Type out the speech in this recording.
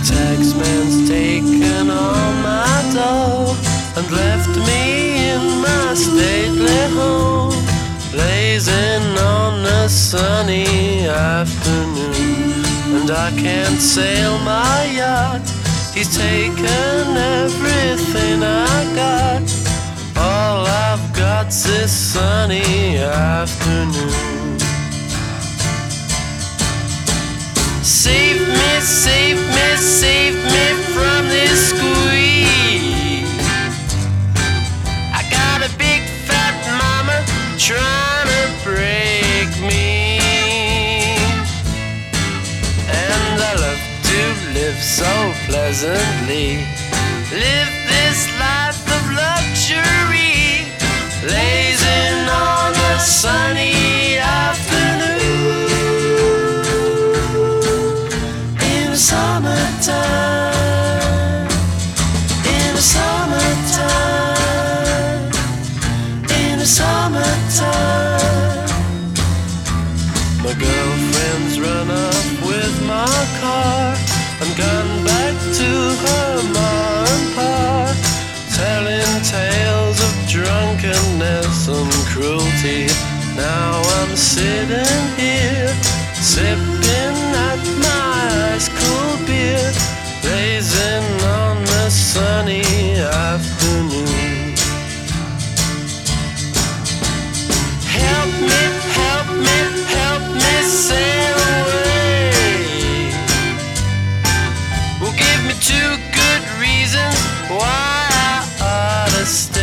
Taxman's taken all my dough and left me in my stately home, blazing on a sunny afternoon. And I can't sail my yacht, he's taken everything I got. All I've got's this sunny afternoon. Save me, save me, save me from this squeeze. I got a big fat mama trying to break me, and I love to live so pleasantly, live this life of luxury, blazing on a sunny afternoon. Summertime, in the summertime, in the summertime. My girlfriend's run off with my car and gone back to her ma and pa, telling tales of drunkenness and cruelty. Now I'm sitting here, sipping at my ice cold beer, blazing on the sunny afternoon. Help me, help me, help me sail away. Well, give me 2 good reasons why I ought to stay.